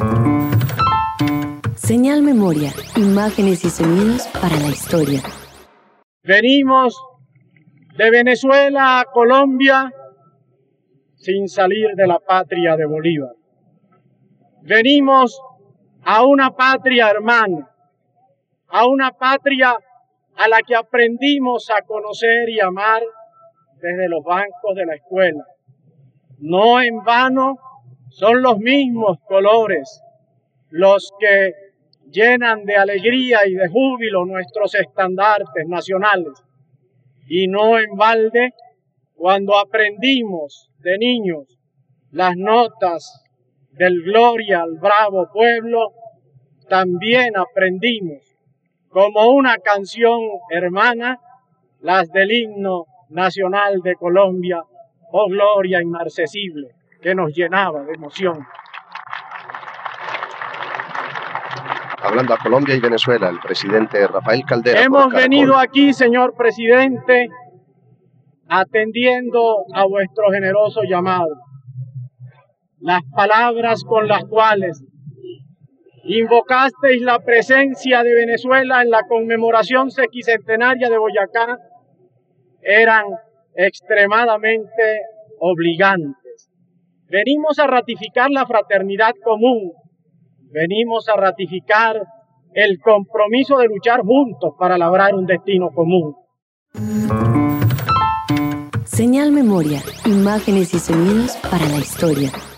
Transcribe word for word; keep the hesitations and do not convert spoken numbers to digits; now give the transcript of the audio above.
Señal Memoria, imágenes y sonidos para la historia. Venimos de Venezuela a Colombia sin salir de la patria de Bolívar. Venimos a una patria hermana, a una patria a la que aprendimos a conocer y amar desde los bancos de la escuela. No en vano son los mismos colores los que llenan de alegría y de júbilo nuestros estandartes nacionales. Y no en balde, cuando aprendimos de niños las notas del Gloria al bravo pueblo, también aprendimos, como una canción hermana, las del himno nacional de Colombia, oh gloria inmarcesible, que nos llenaba de emoción. Hablando a Colombia y Venezuela, el presidente Rafael Caldera. Hemos venido aquí, señor presidente, atendiendo a vuestro generoso llamado. Las palabras con las cuales invocasteis la presencia de Venezuela en la conmemoración sesquicentenaria de Boyacá eran extremadamente obligantes. Venimos a ratificar la fraternidad común, venimos a ratificar el compromiso de luchar juntos para labrar un destino común. Señal Memoria, imágenes y sonidos para la historia.